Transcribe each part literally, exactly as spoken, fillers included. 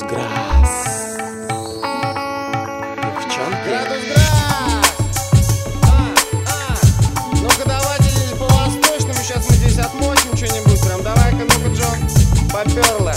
Градус-грас. Девчонки. Градус-грас! А, а. Ну-ка давайте здесь по-восточному. Сейчас мы здесь отмочим что-нибудь. Прям давай-ка, ну-ка, Джон, поперла.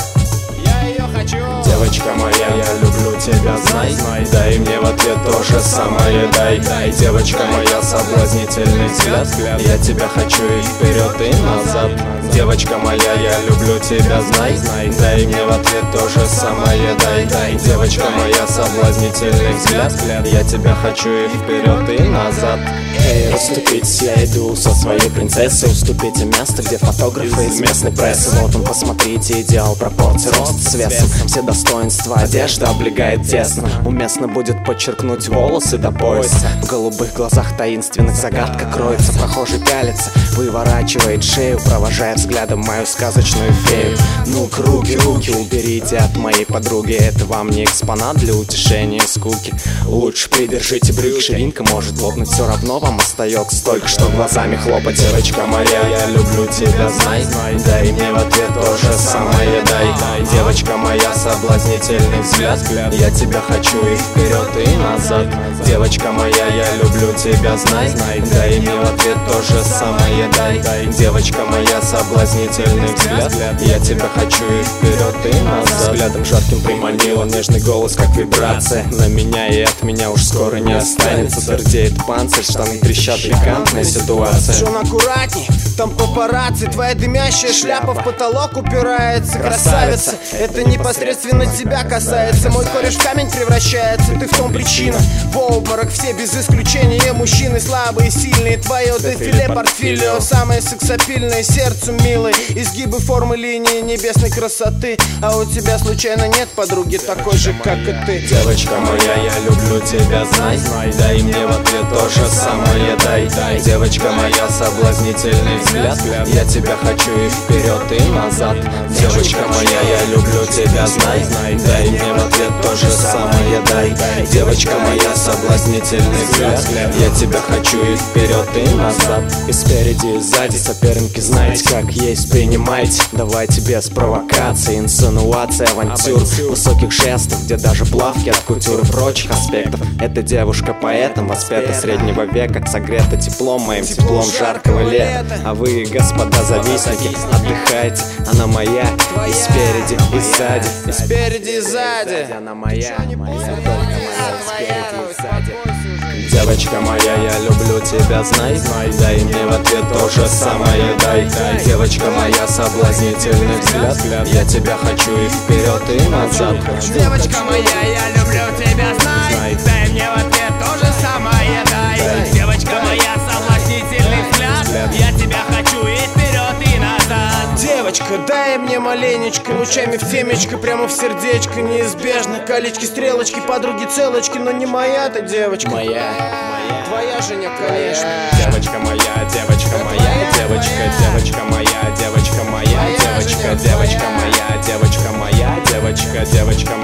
Я ее хочу. Девочка моя, я люблю тебя, знай, знай. Дай мне в ответ то же самое, дай, дай. Девочка моя, соблазнительный взгляд. Я тебя хочу и вперед, и назад. Девочка моя, я люблю тебя, знай, знай. Дай мне в ответ то же самое, дай, дай. Девочка моя, соблазнительный взгляд. Я тебя хочу и вперед, и назад. Эй, расступитесь, я иду со своей принцессой. Уступите место, где фотографы из местной прессы. Вот он, посмотрите, идеал пропорций, рост с весом. Все достоинства, одежда облегает тесно. Уместно будет подчеркнуть волосы до пояса. В голубых глазах таинственных загадка кроется. Прохожий пялится, выворачивает шею, провожая взглядом мою сказочную фею. Ну, руки, руки уберите от моей подруги. Это вам не экспонат для утешения скуки. Лучше придержите брюк, ширинка может лопнуть. Все равно вам остается только что глазами хлопать. Девочка моя, я люблю тебя, знай, знай. Дай мне в ответ то же самое, дай. Девочка моя, соблазнительный взгляд. Я тебя хочу и вперед, и назад. Девочка моя, я люблю тебя, знай, знай. Дай мне в ответ то же самое, дай. Девочка моя, соблазнительный взгляд. Я тебя хочу и вперед, и назад. Взглядом жарким приманила, нежный голос, как вибрация. На меня и от меня уж скоро не останется. Твердеет панцирь, штаны трещат, пикантная ситуация. Джон, аккуратней, там папарацци. Твоя дымящая шляпа в потолок упирается. Красавица, это непосредственно тебя касается. Мой кореш в камень превращается, ты в том причина. В обморок все без исключения. Мужчины слабые, сильные. Твое дефиле портфилио, самое сексапильное, сердцу милой. Изгибы формы линии небесной красоты. А у тебя случайно нет подруги такой же, как и ты? Девочка моя, я люблю тебя, знай, знай. Дай мне в ответ то же самое, дай, дай. Девочка моя, соблазнительный взгляд. Я тебя хочу и вперед, и назад. Девочка моя, я люблю тебя, знай, знай. Дай мне в ответ то же самое, дай. Девочка моя, соблазнительный взгляд. Я тебя хочу и вперед, и назад. И спереди, и сзади соперники, знаете, как есть, принимайте. Давайте без провокаций, инсинуаций, авантюр, высоких жестов, где даже плавки от кутюр и прочих аспектов. Эта девушка поэтом воспета среднего века, согрета теплом моим, теплом жаркого лета. А вы, господа завистники, отдыхайте, она моя. И спереди, и сзади, и спереди, и сзади. Она моя, моя, только моя, спереди, и сзади. Девочка моя, я люблю тебя, знай, знай. Дай мне в ответ то же самое, дай, дай. Девочка моя, соблазнительный взгляд. Я тебя хочу и вперед, и назад. Девочка моя, я люблю тебя, знай. Дай мне в ответ то же самое, дай. Девочка моя, соблазнительный взгляд. Я тебя хочу и вперед, и назад. Девочка, дай мне маленечко, лучами в темечко, прямо в сердечко. Неизбежно, колечки, стрелочки, подруги, целочки. Но не моя-то девочка. Моя, твоя же не, конечно. Девочка моя, девочка моя, девочка, девочка моя, девочка моя, девочка, девочка моя, девочка моя, девочка, девочка моя.